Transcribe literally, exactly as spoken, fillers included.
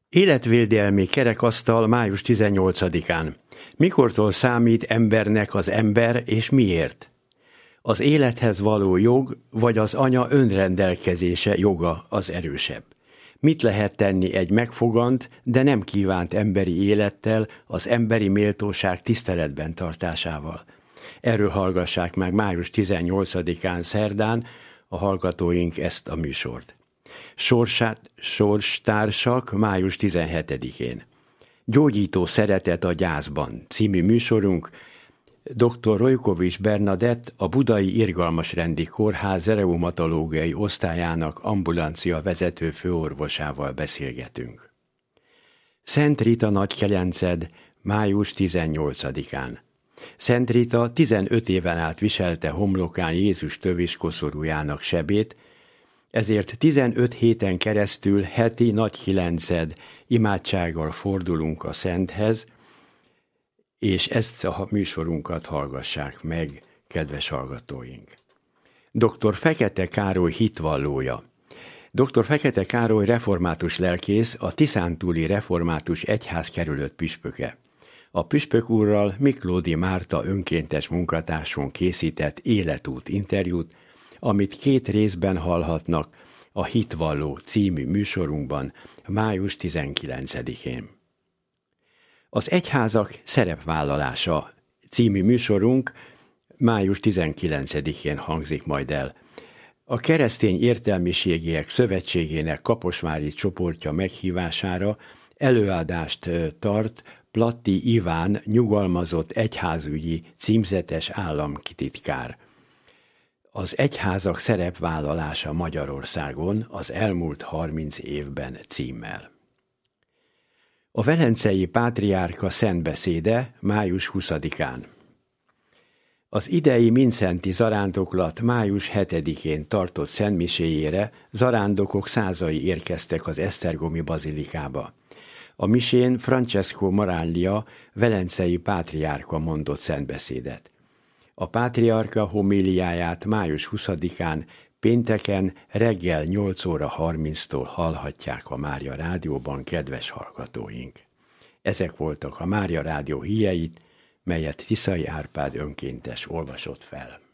Életvédelmi kerekasztal május tizennyolcadikán. Mikortól számít embernek az ember, és miért? Az élethez való jog, vagy az anya önrendelkezése joga az erősebb? Mit lehet tenni egy megfogant, de nem kívánt emberi élettel, az emberi méltóság tiszteletben tartásával? Erről hallgassák meg május tizennyolcadikán szerdán a hallgatóink ezt a műsort. Sorsát, sorstársak május tizenhetedikén. Gyógyító szeretet a gyászban című műsorunk dr. Rojkovics Bernadett, a Budai Irgalmasrendi Kórház reumatológiai osztályának ambulancia vezető főorvosával beszélgetünk. Szent Rita Nagykelenced május tizennyolcadikán. Szent Rita tizenöt éven át viselte homlokán Jézus töviskoszorújának sebét, ezért tizenöt héten keresztül heti Nagykilenced imádsággal fordulunk a Szenthez, és ezt a műsorunkat hallgassák meg, kedves hallgatóink. doktor Fekete Károly hitvallója. doktor Fekete Károly református lelkész, a Tiszántúli Református Egyház kerülött püspöke. A püspök úrral Miklódi Márta önkéntes munkatárson készített életút interjút, amit két részben hallhatnak a Hitvalló című műsorunkban május tizenkilencedikén. Az Egyházak szerepvállalása című műsorunk május tizenkilencedikén hangzik majd el. A Keresztény Értelmiségiek Szövetségének kaposvári csoportja meghívására előadást tart Platti Iván nyugalmazott egyházügyi címzetes államtitkár. Az egyházak szerepvállalása Magyarországon az elmúlt harminc évben címmel. A velencei pátriárka szentbeszéde május huszadikán. Az idei Mindszenty zarándoklat május hetedikén tartott szentmiséjére zarándokok százai érkeztek az esztergomi bazilikába. A misén Francesco Maraglia velencei pátriárka mondott szentbeszédet. A pátriárka homíliáját május huszadikán pénteken reggel nyolc óra harminctól hallhatják a Mária Rádióban, kedves hallgatóink. Ezek voltak a Mária Rádió híreit, melyet Tiszai Árpád önkéntes olvasott fel.